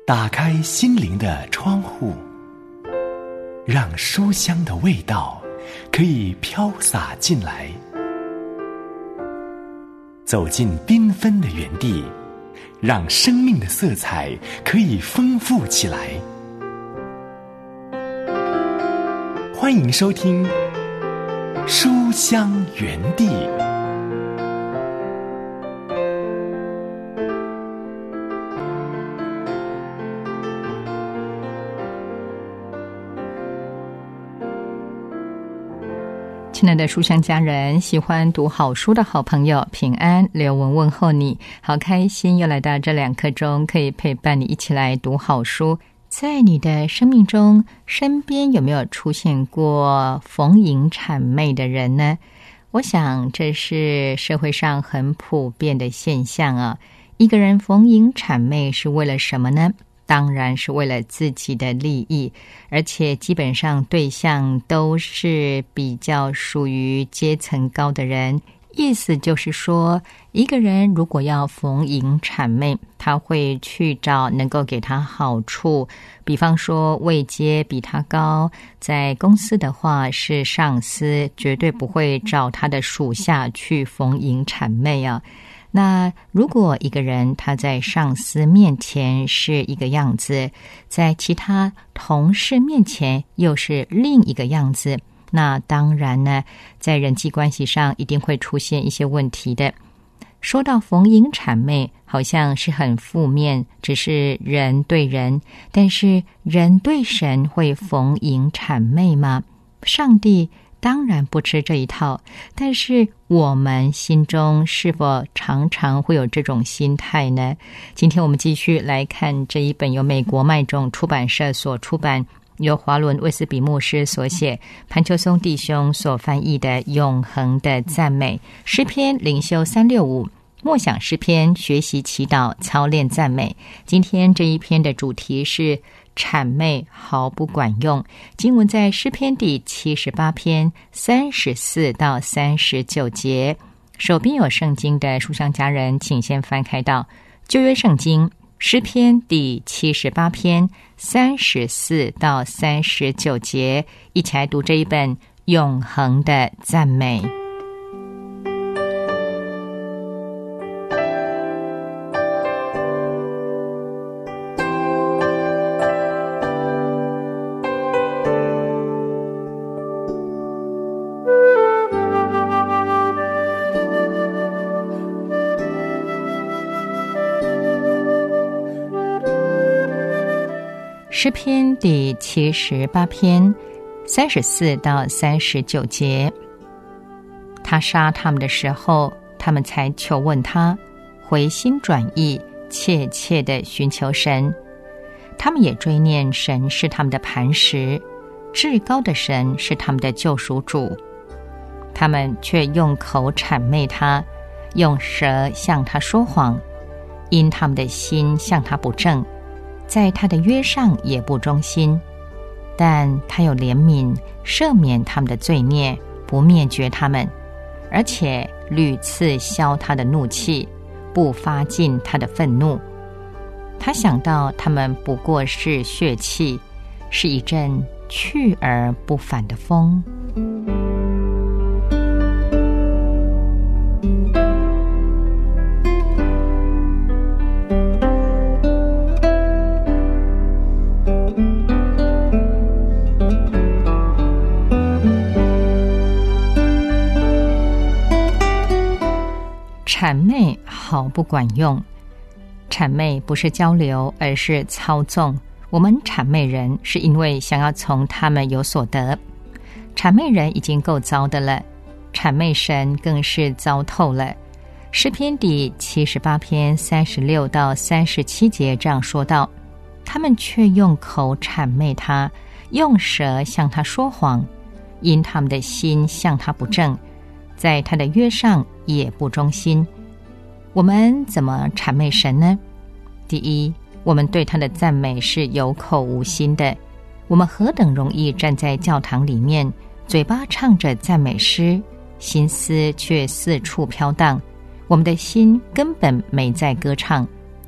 打开心灵的窗户，让书香的味道可以飘洒进来。走进缤纷的园地，让生命的色彩可以丰富起来。欢迎收听书香园地。 亲爱的书香家人，喜欢读好书的好朋友，平安，刘文问候你，好开心又来到这2刻钟，可以陪伴你一起来读好书。在你的生命中，身边有没有出现过逢迎谄媚的人呢？我想这是社会上很普遍的现象啊。一个人逢迎谄媚是为了什么呢？当然是为了自己的利益，而且基本上对象都是比较属于阶层高的人。意思就是说，一个人如果要逢迎谄媚，他会去找能够给他好处，比方说位阶比他高，在公司的话是上司，绝对不会找他的属下去逢迎谄媚啊。那如果一个人他在上司面前是一个样子，在其他同事面前又是另一个样子，那当然呢，在人际关系上一定会出现一些问题的。说到逢迎谄媚，好像是很负面，只是人对人，但是人对神会逢迎谄媚吗？上帝当然不吃这一套，但是我们心中是否常常会有这种心态呢？今天我们继续来看这一本由美国麦种出版社所出版，由华伦卫斯比牧师所写，潘秋松弟兄所翻译的《永恒的赞美》，诗篇灵修365，默想诗篇，学习祈祷，操练赞美。今天这一篇的主题是谄媚毫不管用。经文在诗篇第78篇34到39节。手边有圣经的书香家人，请先翻开到旧约圣经诗篇第78篇34到39节，一起来读这一本永恒的赞美。诗篇第78篇34到39节。他杀他们的时候，他们才求问他，回心转意，切切地寻求神。他们也追念神是他们的磐石，至高的神是他们的救赎主。他们却用口谄媚他，用舌向他说谎，因他们的心向他不正，在他的约上也不忠心。但他有怜悯，赦免他们的罪孽，不灭绝他们，而且屡次消他的怒气，不发尽他的愤怒。他想到他们不过是血气，是一阵去而不返的风。谄媚毫不管用。谄媚不是交流，而是操纵。我们谄媚人是因为想要从他们有所得。谄媚人已经够糟的了，谄媚神更是糟透了。诗篇第78篇36到37节这样说道：他们却用口谄媚他，用舌向他说谎，因他们的心向他不正，在他的约上也不忠心。我们怎么谄媚神呢？第一，我们对他的赞美是有口无心的。我们何等容易站在教堂里面，嘴巴唱着赞美诗，心思却四处飘荡，我们的心根本没在歌唱，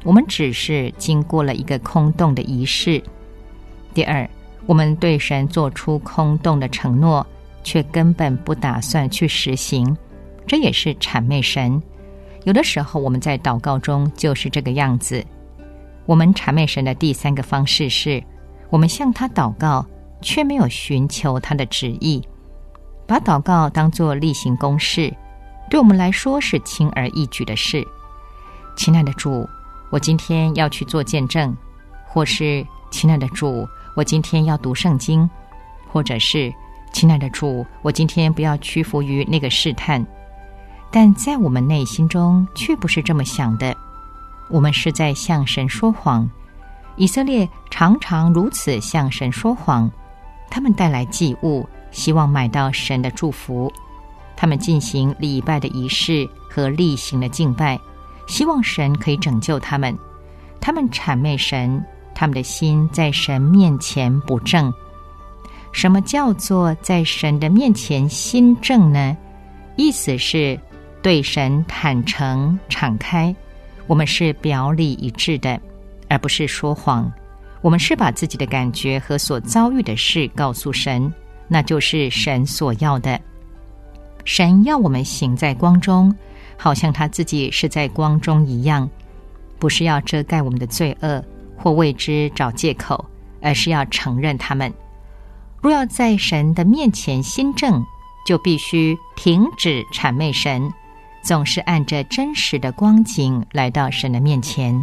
我们只是经过了一个空洞的仪式。第二，我们对神做出空洞的承诺，却根本不打算去实行，这也是谄媚神。有的时候我们在祷告中就是这个样子。我们谄媚神的第三个方式是，我们向他祷告，却没有寻求他的旨意，把祷告当作例行公事，对我们来说是轻而易举的事。亲爱的主，我今天要去做见证，或是亲爱的主，我今天要读圣经，或者是亲爱的主，我今天不要屈服于那个试探。但在我们内心中却不是这么想的，我们是在向神说谎。以色列常常如此向神说谎，他们带来祭物，希望买到神的祝福，他们进行礼拜的仪式和例行的敬拜，希望神可以拯救他们。他们谄媚神，他们的心在神面前不正。什么叫做在神的面前心正呢？意思是对神坦诚敞开，我们是表里一致的，而不是说谎。我们是把自己的感觉和所遭遇的事告诉神，那就是神所要的。神要我们行在光中，好像他自己是在光中一样，不是要遮盖我们的罪恶或为之找借口，而是要承认他们。若要在神的面前心正，就必须停止谄媚神，总是按着真实的光景来到神的面前。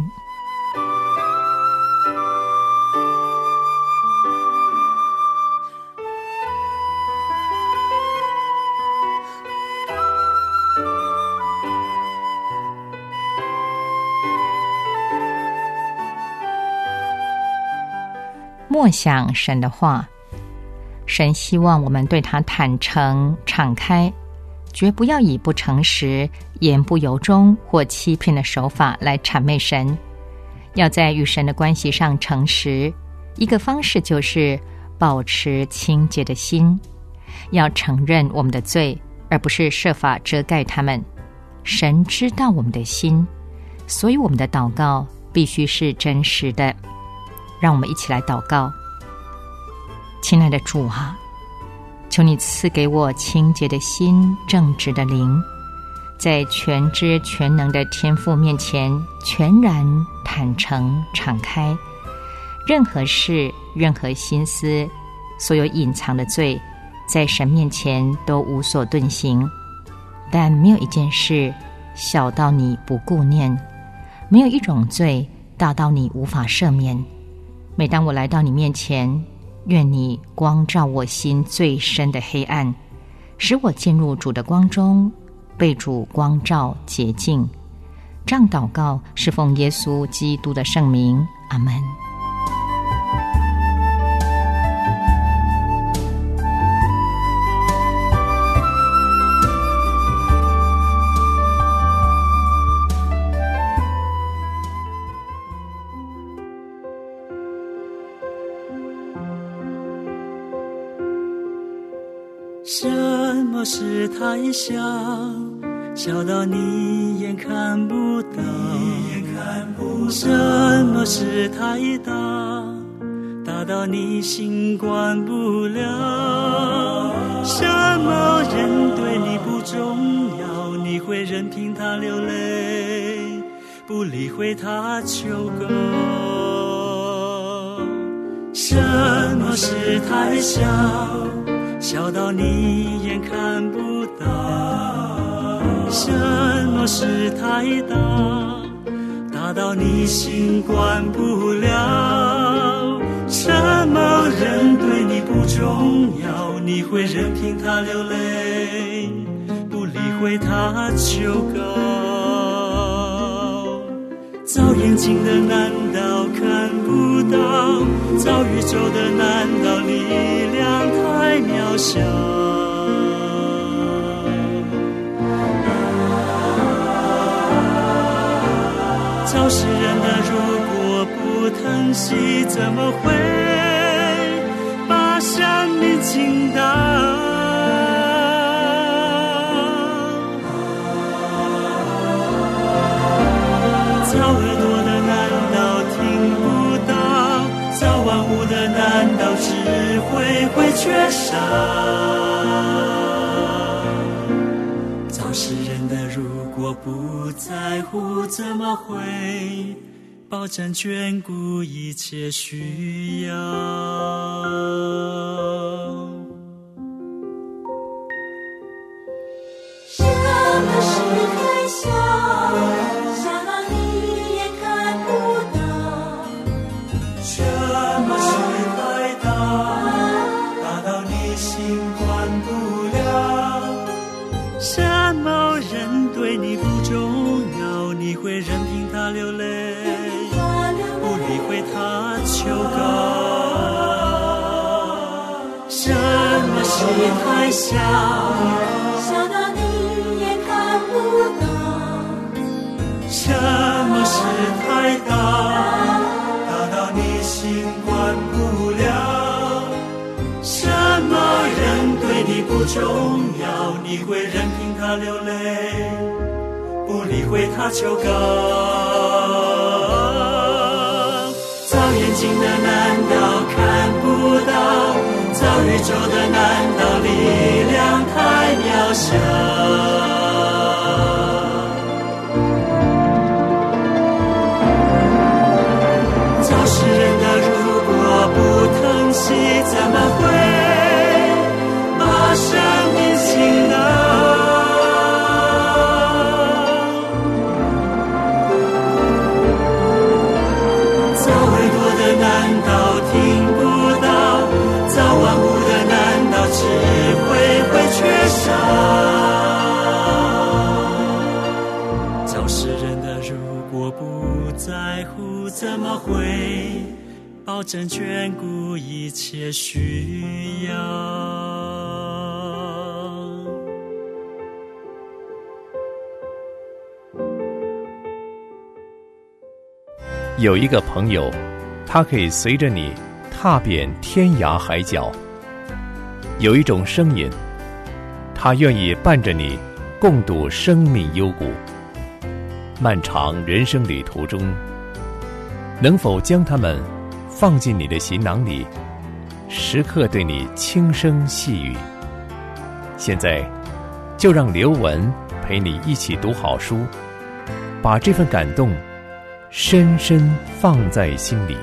默想神的话，神希望我们对他坦诚敞开，绝不要以不诚实、言不由衷或欺骗的手法来谄媚神。要在与神的关系上诚实，一个方式就是保持清洁的心，要承认我们的罪，而不是设法遮盖他们。神知道我们的心，所以我们的祷告必须是真实的。让我们一起来祷告。亲爱的主啊，求你赐给我清洁的心，正直的灵，在全知全能的天父面前全然坦诚敞开，任何事任何心思，所有隐藏的罪，在神面前都无所遁形。但没有一件事小到你不顾念，没有一种罪大到你无法赦免。每当我来到你面前，愿你光照我心最深的黑暗，使我进入主的光中，被主光照洁净。这样祷告是奉耶稣基督的圣名，阿们。 什么事太小，小到你眼看不到；什么事太大，大到你心管不了。什么人对你不重要，你会任凭他流泪，不理会他求告。什么事太小，小到你眼看不到；什么事太大，大到你心管不了。什么人对你不重要，你会任凭他流泪，不理会他求告。造眼睛的难道看不到？造宇宙的难道力量太渺小？造世人的如果不疼惜，怎么会把生命倾倒？造耳朵的难缺少。早世人的如果不在乎，怎么会保证眷顾一切需要？ 什么是太小，小到你也看不到； 什么是太大，大到你心管不了。什么人对你不重要，你会任凭他流泪，不理会他求告。什么是太小， 小到你也看不到； 什么是太大，大到你心管不了。什么人对你不重要，你会任凭他流泪，不理会他求告。造眼睛的难道看不到？造宇宙的难道力量太渺小？造世人的如果不疼惜，怎么会把生命倾倒？造维多的难道听不到？造万物的难道智慧会缺少？造世人的如果不在乎，怎么会保证眷顾一切需要？ 有一个朋友，他可以随着你踏遍天涯海角。有一种声音，他愿意伴着你共度生命幽谷。漫长人生旅途中，能否将他们放进你的行囊里，时刻对你轻声细语？现在就让刘文陪你一起读好书，把这份感动深深放在心里。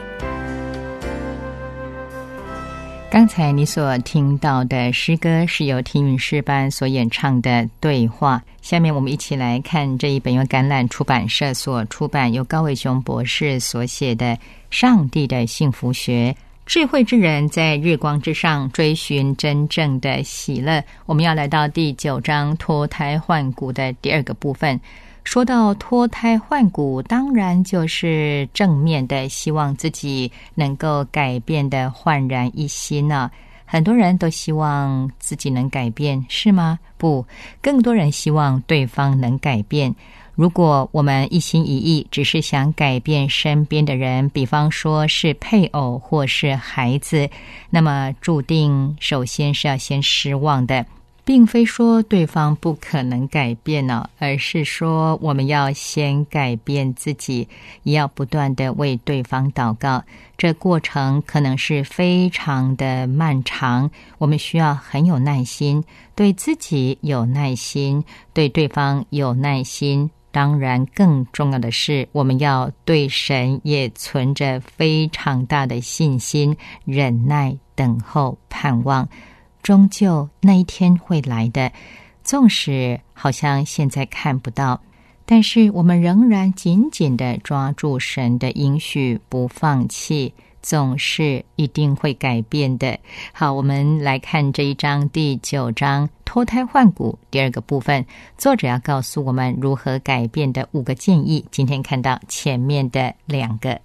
刚才你所听到的诗歌是由听韵诗班所演唱的《对话》。下面我们一起来看这一本由橄榄出版社所出版，由高伟雄博士所写的《上帝的幸福学》。智慧之人在日光之上追寻真正的喜乐。我们要来到第9章脱胎换骨的第2个部分。说到脱胎换骨，当然就是正面的，希望自己能够改变的焕然一新呢。很多人都希望自己能改变，是吗？不，更多人希望对方能改变。如果我们一心一意只是想改变身边的人，比方说是配偶或是孩子，那么注定首先是要先失望的。并非说对方不可能改变呢，而是说我们要先改变自己，也要不断的为对方祷告。这过程可能是非常的漫长，我们需要很有耐心，对自己有耐心，对对方有耐心。当然更重要的是，我们要对神也存着非常大的信心，忍耐等候盼望，终究那一天会来的。纵使好像现在看不到，但是我们仍然紧紧地抓住神的应许，不放弃，总是一定会改变的。好，我们来看这一章第9章脱胎换骨第2个部分，作者要告诉我们如何改变的5个建议。今天看到前面的2个。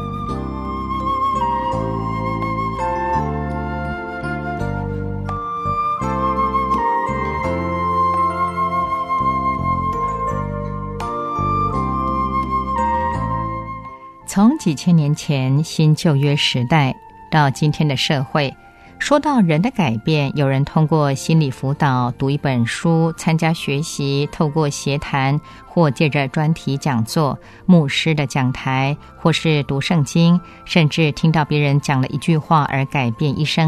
从几千年前新旧约时代到今天的社会，说到人的改变，有人通过心理辅导、读一本书、参加学习，透过协谈或借着专题讲座、牧师的讲台，或是读圣经，甚至听到别人讲了一句话而改变一生。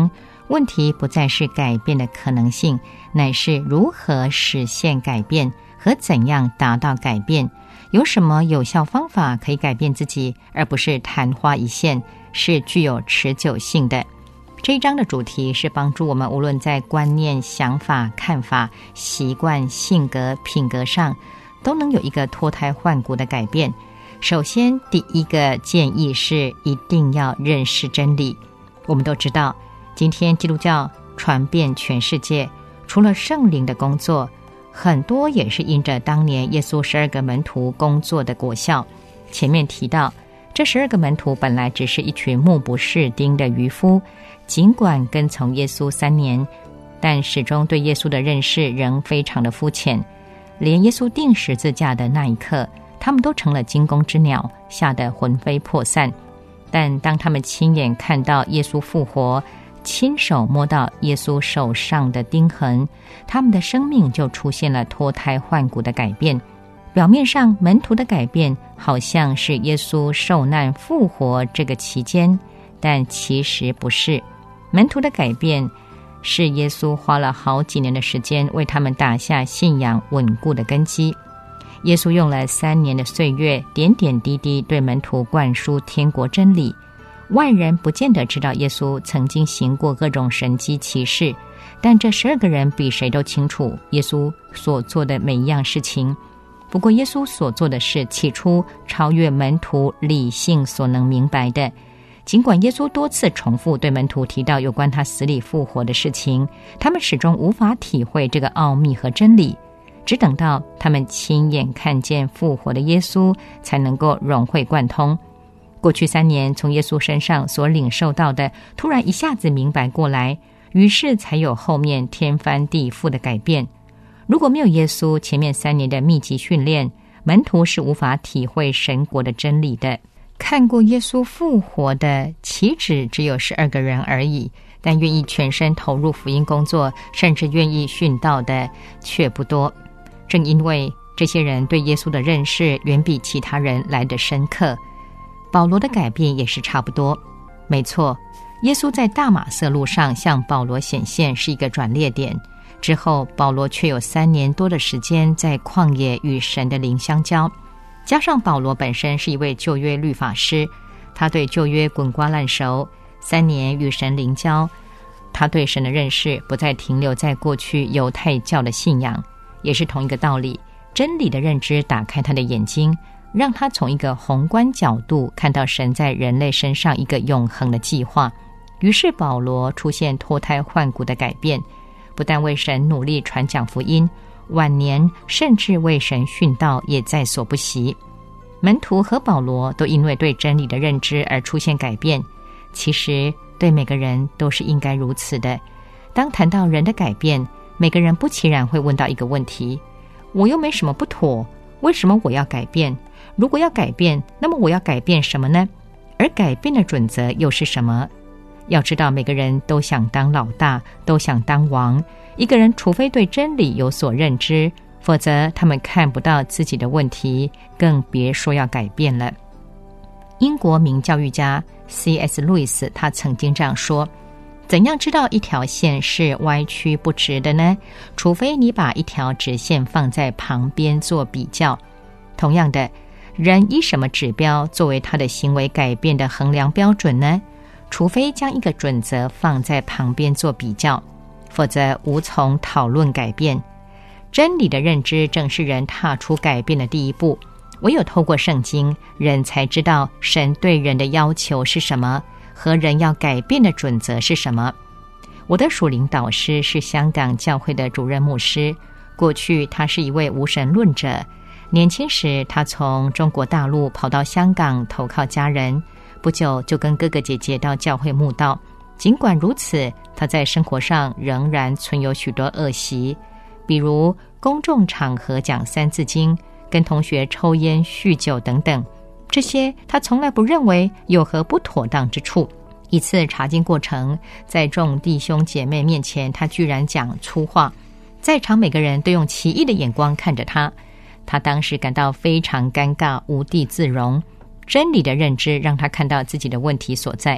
问题不再是改变的可能性，乃是如何实现改变和怎样达到改变，有什么有效方法可以改变自己，而不是昙花一现，是具有持久性的。这一章的主题是帮助我们无论在观念、想法、看法、习惯、性格、品格上都能有一个脱胎换骨的改变。首先，第一个建议是一定要认识真理。我们都知道，今天基督教传遍全世界，除了圣灵的工作，很多也是因着当年耶稣12个门徒工作的果效。前面提到，这12个门徒本来只是一群目不识丁的渔夫，尽管跟从耶稣3年，但始终对耶稣的认识仍非常的肤浅。连耶稣钉十字架的那一刻，他们都成了惊弓之鸟，吓得魂飞魄散。但当他们亲眼看到耶稣复活，亲手摸到耶稣手上的钉痕，他们的生命就出现了脱胎换骨的改变。表面上门徒的改变好像是耶稣受难复活这个期间，但其实不是。门徒的改变是耶稣花了好几年的时间为他们打下信仰稳固的根基。耶稣用了3年的岁月，点点滴滴对门徒灌输天国真理。外人不见得知道耶稣曾经行过各种神迹奇事，但这12个人比谁都清楚耶稣所做的每一样事情。不过耶稣所做的事起初超越门徒理性所能明白的。尽管耶稣多次重复对门徒提到有关他死里复活的事情，他们始终无法体会这个奥秘和真理，只等到他们亲眼看见复活的耶稣，才能够融会贯通。过去3年从耶稣身上所领受到的，突然一下子明白过来，于是才有后面天翻地覆的改变。如果没有耶稣前面3年的密集训练，门徒是无法体会神国的真理的。看过耶稣复活的岂止只有12个人而已，但愿意全身投入福音工作，甚至愿意殉道的却不多。正因为这些人对耶稣的认识远比其他人来得深刻。保罗的改变也是差不多。没错，耶稣在大马色路上向保罗显现是一个转捩点，之后保罗却有3年多的时间在旷野与神的灵相交。加上保罗本身是一位旧约律法师，他对旧约滚瓜烂熟，3年与神灵交，他对神的认识不再停留在过去犹太教的信仰。也是同一个道理，真理的认知打开他的眼睛，让他从一个宏观角度看到神在人类身上一个永恒的计划。于是保罗出现脱胎换骨的改变，不但为神努力传讲福音，晚年甚至为神殉道也在所不惜。门徒和保罗都因为对真理的认知而出现改变，其实对每个人都是应该如此的。当谈到人的改变，每个人不其然会问到一个问题：我又没什么不妥，为什么我要改变？如果要改变，那么我要改变什么呢？而改变的准则又是什么？要知道，每个人都想当老大，都想当王。一个人除非对真理有所认知，否则他们看不到自己的问题，更别说要改变了。英国名教育家 C.S. 路易斯他曾经这样说：怎样知道一条线是歪曲不直的呢？除非你把一条直线放在旁边做比较。同样的，人以什么指标作为他的行为改变的衡量标准呢？除非将一个准则放在旁边做比较，否则无从讨论改变。真理的认知正是人踏出改变的第一步，唯有透过圣经，人才知道神对人的要求是什么，和人要改变的准则是什么。我的属灵导师是香港教会的主任牧师，过去他是一位无神论者，年轻时他从中国大陆跑到香港投靠家人，不久就跟哥哥姐姐到教会慕道。尽管如此，他在生活上仍然存有许多恶习，比如公众场合讲3字经，跟同学抽烟酗酒等等，这些他从来不认为有何不妥当之处。一次查经过程，在众弟兄姐妹面前，他居然讲粗话，在场每个人都用奇异的眼光看着他，他当时感到非常尴尬，无地自容。真理的认知让他看到自己的问题所在。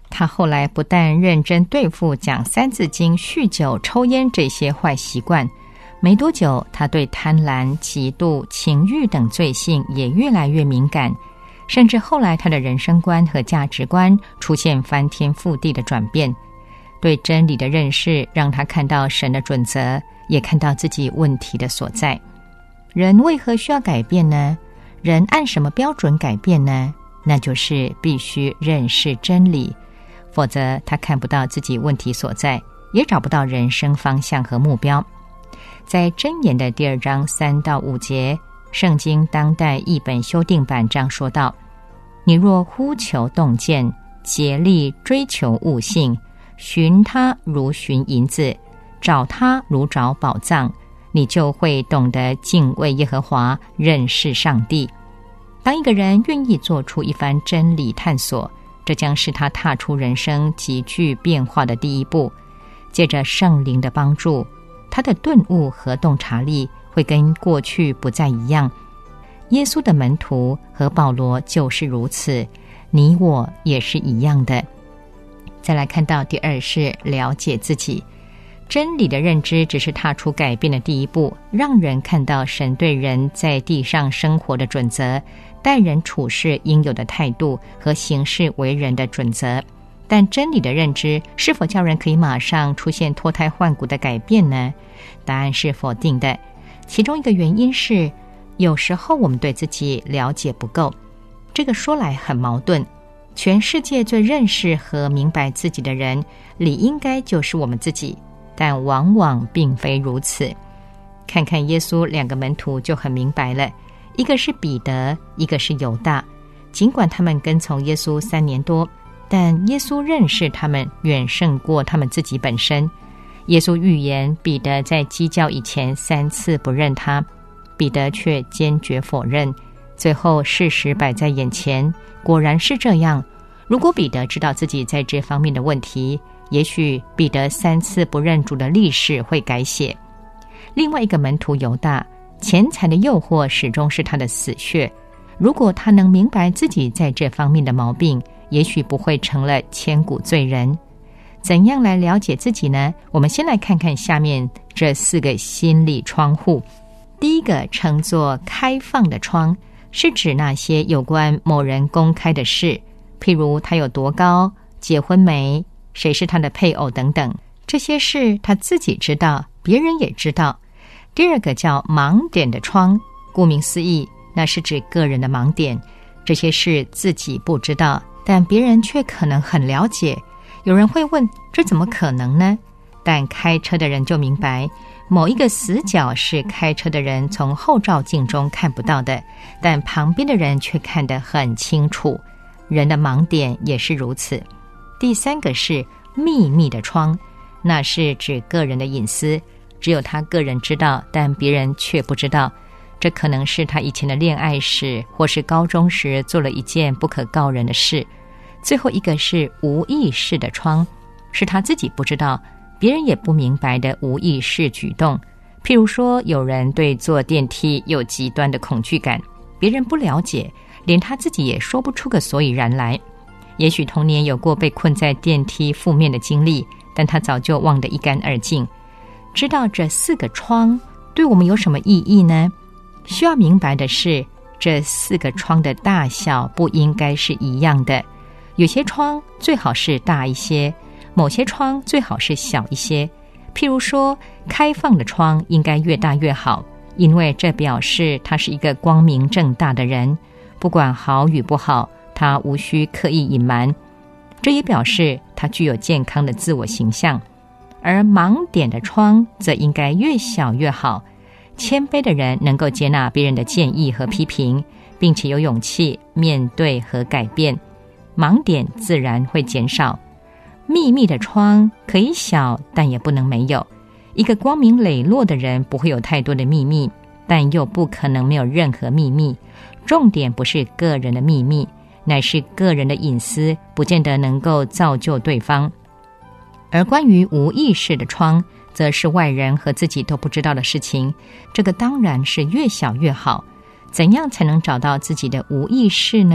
他后来不但认真对付讲三字经、酗酒、抽烟这些坏习惯，没多久，他对贪婪、嫉妒、情欲等罪性也越来越敏感，甚至后来他的人生观和价值观出现翻天覆地的转变。对真理的认识让他看到神的准则，也看到自己问题的所在。人为何需要改变呢？人按什么标准改变呢？那就是必须认识真理，否则他看不到自己问题所在，也找不到人生方向和目标。在箴言的第2章3到5节，圣经当代译本修订版这样说道：你若呼求洞见，竭力追求悟性，寻它如寻银子，找它如找宝藏，你就会懂得敬畏耶和华，认识上帝。当一个人愿意做出一番真理探索，这将是他踏出人生急剧变化的第一步。借着圣灵的帮助，他的顿悟和洞察力会跟过去不再一样。耶稣的门徒和保罗就是如此，你我也是一样的。再来看到第2是了解自己。真理的认知只是踏出改变的第一步，让人看到神对人在地上生活的准则，待人处事应有的态度和行事为人的准则。但真理的认知是否叫人可以马上出现脱胎换骨的改变呢？答案是否定的。其中一个原因是，有时候我们对自己了解不够。这个说来很矛盾，全世界最认识和明白自己的人，理应该就是我们自己，但往往并非如此。看看耶稣2个门徒就很明白了，一个是彼得，一个是犹大。尽管他们跟从耶稣3年多，但耶稣认识他们远胜过他们自己本身。耶稣预言彼得在鸡叫以前3次不认他，彼得却坚决否认。最后事实摆在眼前，果然是这样。如果彼得知道自己在这方面的问题，也许彼得3次不认主的历史会改写。另外一个门徒犹大，钱财的诱惑始终是他的死穴。如果他能明白自己在这方面的毛病，也许不会成了千古罪人。怎样来了解自己呢？我们先来看看下面这4个心理窗户。第一个称作开放的窗，是指那些有关某人公开的事，譬如他有多高、结婚没、谁是他的配偶等等，这些事他自己知道，别人也知道。第二个叫盲点的窗，顾名思义，那是指个人的盲点，这些事自己不知道，但别人却可能很了解。有人会问，这怎么可能呢？但开车的人就明白，某一个死角是开车的人从后照镜中看不到的，但旁边的人却看得很清楚。人的盲点也是如此。第3个是秘密的窗，那是指个人的隐私，只有他个人知道，但别人却不知道。这可能是他以前的恋爱史，或是高中时做了一件不可告人的事。最后一个是无意识的窗，是他自己不知道，别人也不明白的无意识举动。譬如说，有人对坐电梯有极端的恐惧感，别人不了解，连他自己也说不出个所以然来。也许童年有过被困在电梯负面的经历，但他早就忘得一干二净。知道这4个窗对我们有什么意义呢？需要明白的是，这4个窗的大小不应该是一样的。有些窗最好是大一些，某些窗最好是小一些。譬如说，开放的窗应该越大越好，因为这表示他是一个光明正大的人，不管好与不好，他无需刻意隐瞒。这也表示他具有健康的自我形象。而盲点的窗则应该越小越好，谦卑的人能够接纳别人的建议和批评，并且有勇气面对和改变，盲点自然会减少。秘密的窗可以小，但也不能没有。一个光明磊落的人不会有太多的秘密，但又不可能没有任何秘密。重点不是个人的秘密，乃是个人的隐私，不见得能够造就对方。而关于无意识的窗，则是外人和自己都不知道的事情，这个当然是越小越好。怎样才能找到自己的无意识呢？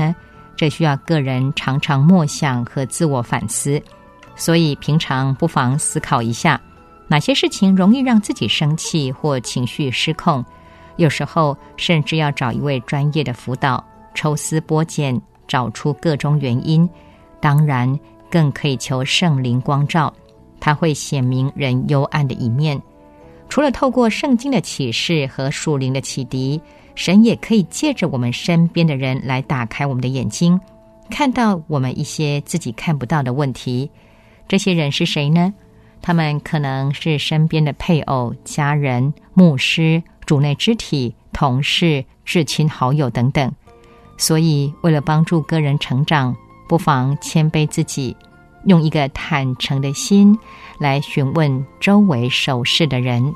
这需要个人常常默想和自我反思。所以平常不妨思考一下，哪些事情容易让自己生气或情绪失控，有时候甚至要找一位专业的辅导，抽丝剥茧，找出各种原因。当然更可以求圣灵光照，它会显明人幽暗的一面。除了透过圣经的启示和属灵的启迪，神也可以借着我们身边的人来打开我们的眼睛，看到我们一些自己看不到的问题。这些人是谁呢？他们可能是身边的配偶、家人、牧师、主内肢体、同事、至亲好友等等。所以为了帮助个人成长，不妨谦卑自己，用一个坦诚的心来询问周围熟识的人。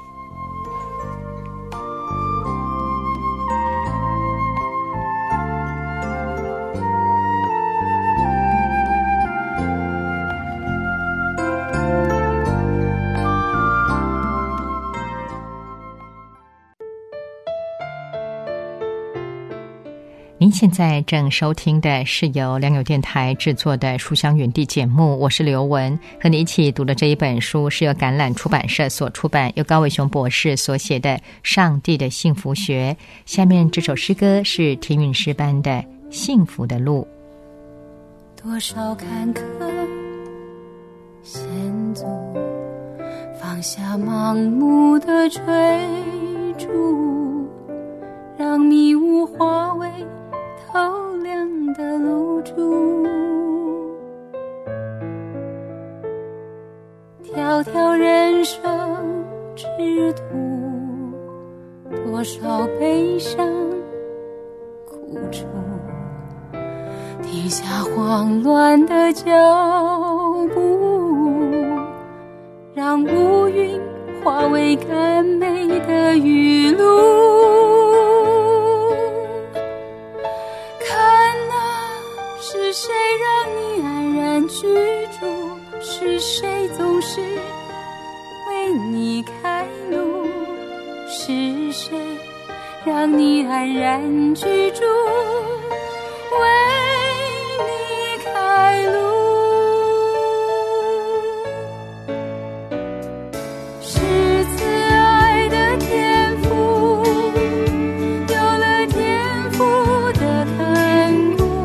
您现在正收听的是由良友电台制作的书香园地节目，我是刘文，和你一起读的这一本书是由橄榄出版社所出版，由高伟雄博士所写的《上帝的幸福学》。下面这首诗歌是天韵诗班的《幸福的路》。 多少坎坷险阻，放下盲目的追逐，让迷雾化为透亮的露珠。条条人生之途，多少悲伤苦楚，停下慌乱的脚步，让乌云化为甘美的雨露。是谁让你安然居住？是谁总是为你开路？是谁让你安然居住？为你开路。是慈爱的天父，有了天父的看顾，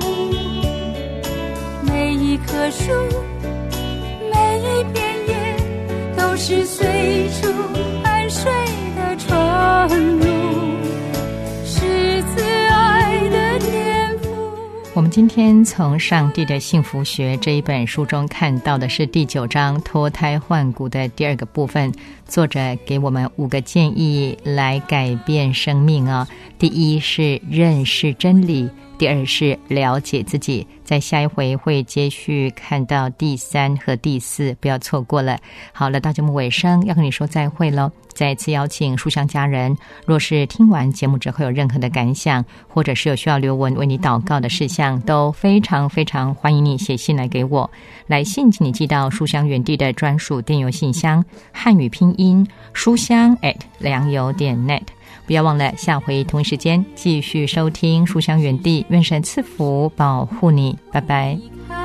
每一棵树，每一片叶，都是随处安睡的窗路。是慈爱的天父。 我们今天从《上帝的幸福学》这一本书中看到的是第9章脱胎换骨的第2个部分，作者给我们5个建议来改变生命哦。第一是认识真理，第2是了解自己，在下一回会接续看到第3和第4，不要错过了。好了，到节目尾声要跟你说再会咯。再次邀请书香家人，若是听完节目之后有任何的感想，或者是有需要刘文为你祷告的事项，都非常非常欢迎你写信来给我。来信请你寄到书香园地的专属电邮信箱，汉语拼音书香良友.net。不要忘了下回同一时间继续收听书香园地，愿神赐福保护你，拜拜。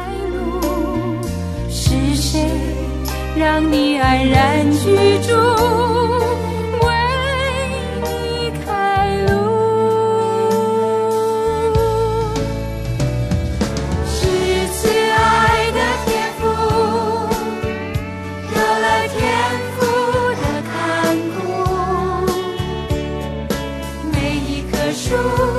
是谁让你安然居住？为你开路。是慈爱的天父，有了天父的看顾，每一棵树